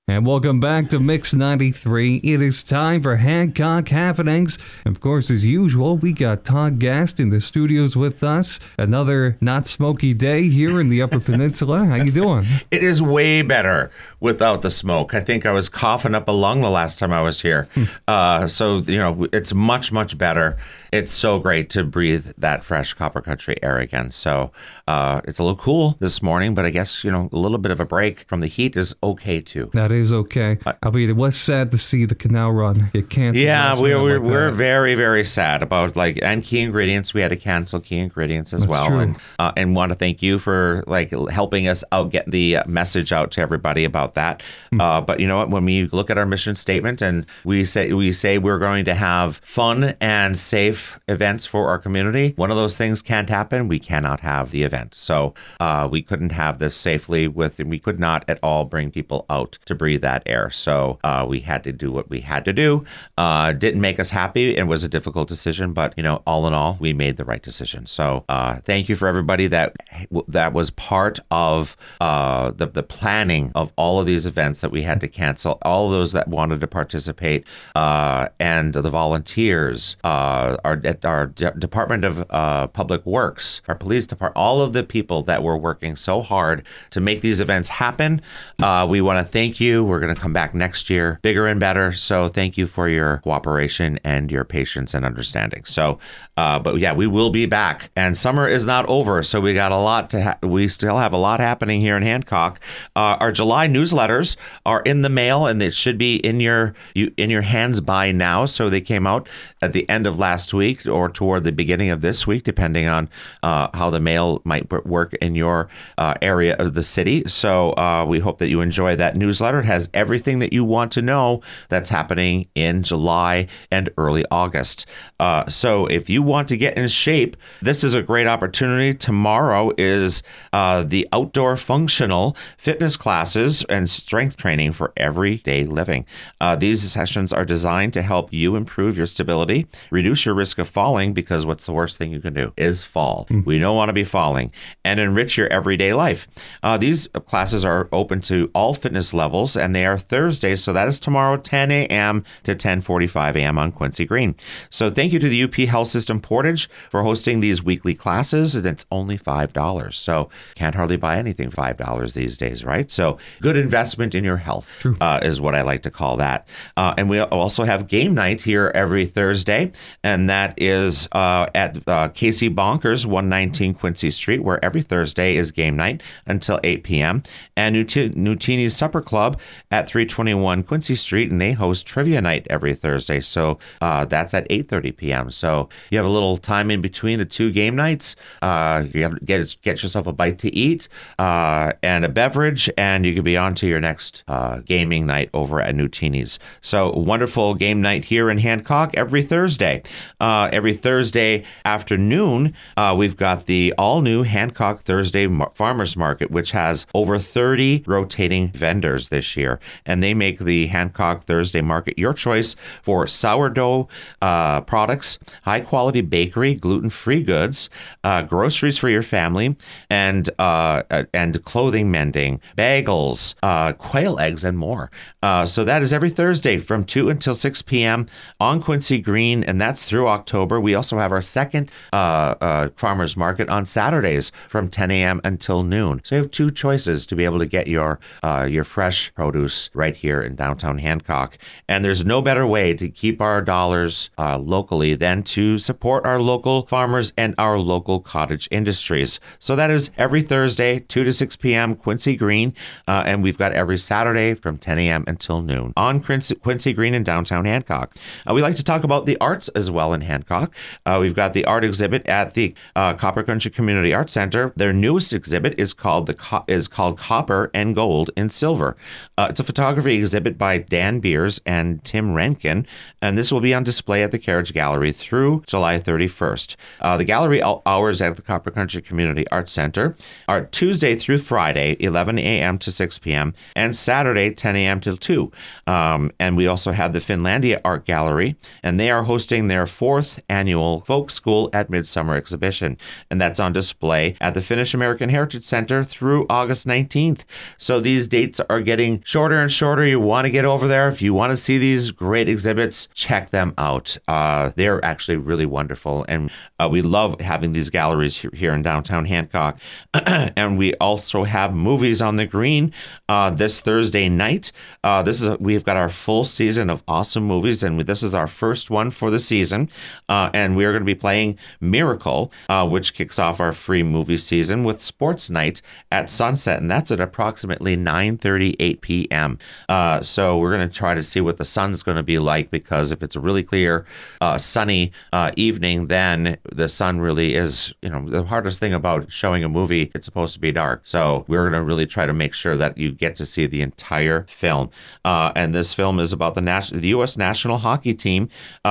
And welcome back to Mix 93. It is time for Hancock Happenings. And of course, as usual, we got Todd Gast in the studios with us. Another not smoky day here in the Upper Peninsula. How you doing? It is way better without the smoke. I think I was coughing up a lung the last time I was here. So, it's much, much better. It's so great to breathe that fresh Copper Country air again. So it's a little cool this morning, but I guess, a little bit of a break from the heat is okay too. That is okay. Albeit it was sad to see the canal run get canceled. Yeah, we're very, very sad about and Key Ingredients. We had to cancel Key Ingredients as well. True. And want to thank you for helping us out, get the message out to everybody about that. But you know what? When we look at our mission statement and we say we're going to have fun and safe events for our community, one of those things can't happen. We cannot have the event. So we couldn't have this safely we could not at all bring people out to breathe that air. So we had to do what we had to do. Didn't make us happy and was a difficult decision, but all in all, we made the right decision. So thank you for everybody that was part of the planning of all of these events that we had to cancel, all of those that wanted to participate, and the volunteers, our Department of Public Works, our police department, all of the people that were working so hard to make these events happen. We want to thank you. We're going to come back next year bigger and better. So thank you for your cooperation and your patience and understanding. So, but yeah, we will be back, and summer is not over. So we got a lot we still have a lot happening here in Hancock. Our July newsletters are in the mail, and they should be in your hands by now. So they came out at the end of last week or toward the beginning of this week, depending on how the mail might work in your area of the city. So we hope that you enjoy that newsletter. It has everything that you want to know that's happening in July and early August. So if you want to get in shape, this is a great opportunity. Tomorrow is the outdoor functional fitness classes and strength training for everyday living. These sessions are designed to help you improve your stability, reduce your risk of falling, because what's the worst thing you can do is fall. We don't want to be falling, and enrich your everyday life. These classes are open to all fitness levels, and they are Thursdays, so that is tomorrow, 10 a.m. to 10:45 a.m. on Quincy Green. So thank you to the UP Health System Portage for hosting these weekly classes, and it's only $5. So can't hardly buy anything $5 these days, right? So good investment in your health is what I like to call that. And we also have game night here every Thursday, and that is at Casey Bonkers, 119 Quincy Street, where every Thursday is game night until 8 p.m. And Nutini's Supper Club at 321 Quincy Street, and they host trivia night every Thursday. So that's at 8:30 p.m. So you have a little time in between the two game nights. You get yourself a bite to eat and a beverage, and you can be on to your next gaming night over at Nutini's. So wonderful game night here in Hancock every Thursday. Every Thursday afternoon, we've got the all-new Hancock Thursday Farmers Market, which has over 30 rotating vendors this year. And they make the Hancock Thursday Market your choice for sourdough products, high-quality bakery, gluten-free goods, groceries for your family, and clothing mending, bagels, quail eggs, and more. So that is every Thursday from 2 until 6 p.m. on Quincy Green, and that's through October. We also have our second farmers market on Saturdays from 10 a.m. until noon. So you have two choices to be able to get your fresh produce right here in downtown Hancock. And there's no better way to keep our dollars locally than to support our local farmers and our local cottage industries. So that is every Thursday, 2 to 6 p.m., Quincy Green. And we've got every Saturday from 10 a.m. until noon on Quincy Green in downtown Hancock. We like to talk about the arts as well in Hancock. We've got the art exhibit at the Copper Country Community Arts Center. Their newest exhibit is called Copper and Gold in Silver. It's a photography exhibit by Dan Beers and Tim Rankin, and this will be on display at the Carriage Gallery through July 31st. The gallery hours at the Copper Country Community Arts Center are Tuesday through Friday, 11 a.m. to 6 p.m., and Saturday, 10 a.m. till 2. And we also have the Finlandia Art Gallery, and they are hosting their 4 4th Annual Folk School at Midsummer exhibition. And that's on display at the Finnish American Heritage Center through August 19th. So these dates are getting shorter and shorter. You want to get over there. If you want to see these great exhibits, check them out. They're actually really wonderful. And we love having these galleries here in downtown Hancock. And we also have movies on the green this Thursday night. We've got our full season of awesome movies, and this is our first one for the season. And we are going to be playing Miracle, which kicks off our free movie season with Sports Night at Sunset, and that's at approximately 9:38 p.m. So we're going to try to see what the sun's going to be like, because if it's a really clear, sunny evening, then the sun really is, the hardest thing about showing a movie, it's supposed to be dark. So we're going to really try to make sure that you get to see the entire film. And this film is about the U.S. national hockey team,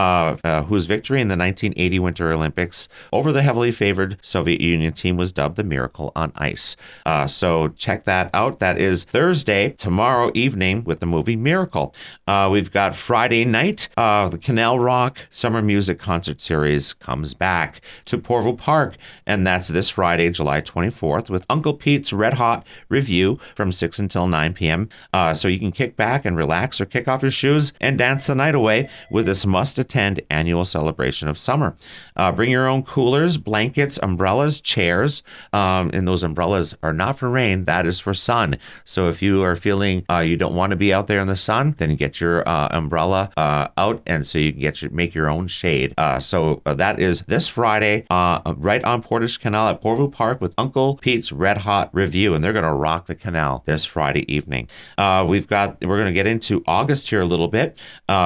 whose victory in the 1980 Winter Olympics over the heavily favored Soviet Union team was dubbed the Miracle on Ice. So check that out. That is Thursday, tomorrow evening, with the movie Miracle. We've got Friday night. The Canal Rock Summer Music Concert Series comes back to Porvoo Park, and that's this Friday, July 24th, with Uncle Pete's Red Hot Review from 6 until 9 p.m. So you can kick back and relax, or kick off your shoes and dance the night away with this must-attend annual celebration of summer. Bring your own coolers, blankets, umbrellas, chairs, and those umbrellas are not for rain, that is for sun. So if you are feeling you don't want to be out there in the sun, then get your umbrella out, and so you can make your own shade. So that is this Friday, right on Portage Canal at Porvoo Park, with Uncle Pete's Red Hot Review, and they're going to rock the canal this Friday evening. We're going to get into August here a little bit,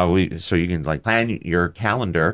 so you can plan your calendar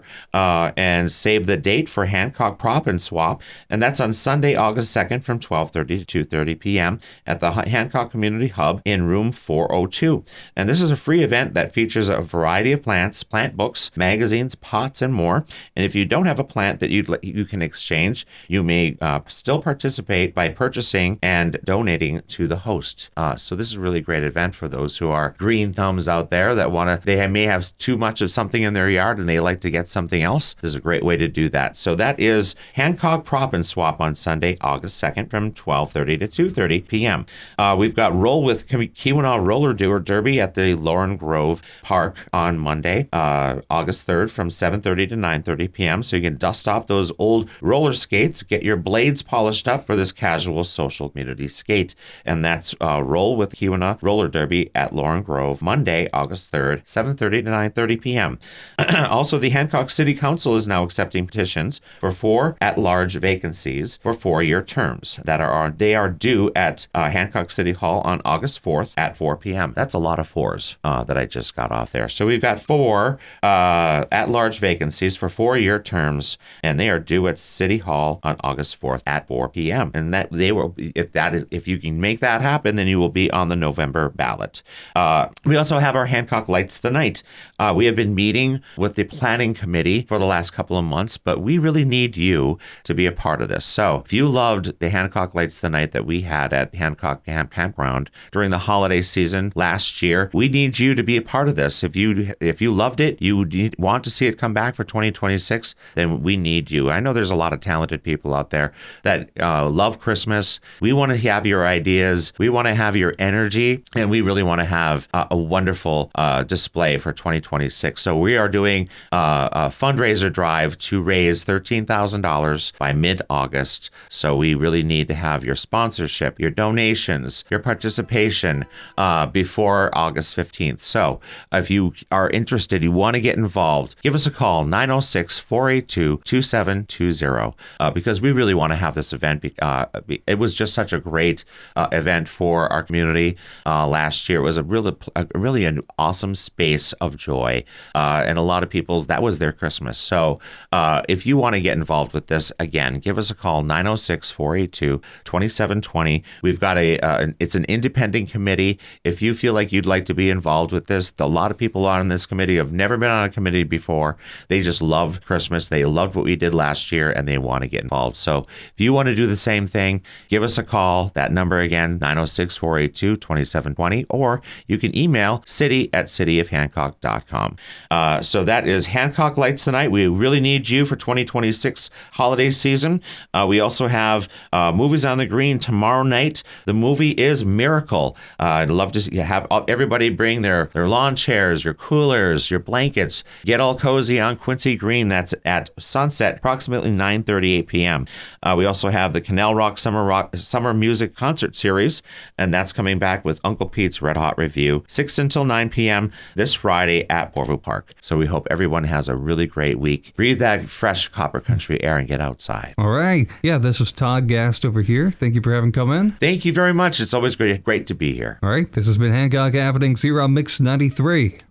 and save the date for Hancock Prop and Swap, and that's on Sunday, August 2nd from 12:30 to 2:30 p.m. at the Hancock Community Hub in room 402. And this is a free event that features a variety of plants, plant books, magazines, pots, and more. And if you don't have a plant that you can exchange, you may still participate by purchasing and donating to the host. So this is a really great event for those who are green thumbs out there that they may have too much of something in their yard and they like to get something else. This is a great way to do that. So that is Hancock Prop and Swap on Sunday, August 2nd from 12:30 to 2:30 p.m. We've got Roll with Keweenaw Roller Derby at the Lauren Grove Park on Monday, August 3rd from 7:30 to 9:30 p.m. So you can dust off those old roller skates, get your blades polished up for this casual social community skate. And that's Roll with Keweenaw Roller Derby at Lauren Grove, Monday, August 3rd, 7:30 to 9:30 p.m. Also, the Hancock City Council is now accepting petitions for 4 at-large vacancies for 4-year terms they are due at Hancock City Hall on August 4th at 4 p.m. That's a lot of 4s that I just got off there. So we've got 4 at-large vacancies for 4-year terms, and they are due at City Hall on August 4th at 4 p.m. And that they will, if you can make that happen, then you will be on the November ballot. We also have our Hancock Lights the Night. We have been meeting with the planning committee for the last couple of months, but we really need you to be a part of this. So if you loved the Hancock Lights the Night that we had at Hancock Campground during the holiday season last year, we need you to be a part of this. If you loved it, you want to see it come back for 2026, then we need you. I know there's a lot of talented people out there that love Christmas. We want to have your ideas. We want to have your energy, and we really want to have a wonderful display for 2026. So we are doing a fundraiser drive to raise $13,000 by mid-August. So we really need to have your sponsorship, your donations, your participation before August 15th. So if you are interested, you want to get involved, give us a call, 906-482-2720, because we really want to have this event. It was just such a great event for our community last year. It was really an awesome space of joy, and a lot of people's, that was their Christmas. So if you want to get involved with this, again, give us a call, 906-482-2720. We've got it's an independent committee. If you feel like you'd like to be involved with this, a lot of people on this committee have never been on a committee before. They just love Christmas. They loved what we did last year, and they want to get involved. So if you want to do the same thing, give us a call. That number again, 906-482-2720, or you can email city@cityofhancock.com. So that is Hancock lights tonight. We really need you for 2026 holiday season. We also have movies on the green tomorrow night. The movie is Miracle. I'd love to have everybody bring their lawn chairs, your coolers, your blankets. Get all cozy on Quincy Green. That's at sunset, approximately 9:38 p.m. We also have the Canal Rock Summer Music Concert Series, and that's coming back with Uncle Pete's Red Hot Review, 6 until 9 p.m. this Friday at Porvoo Park. So we hope everyone has a really great week. Breathe that fresh Copper Country air and get outside. All right. Yeah, this is Todd Gast over here. Thank you for having come in. Thank you very much. It's always great to be here. All right. This has been Hancock Happenings here on Mix 93.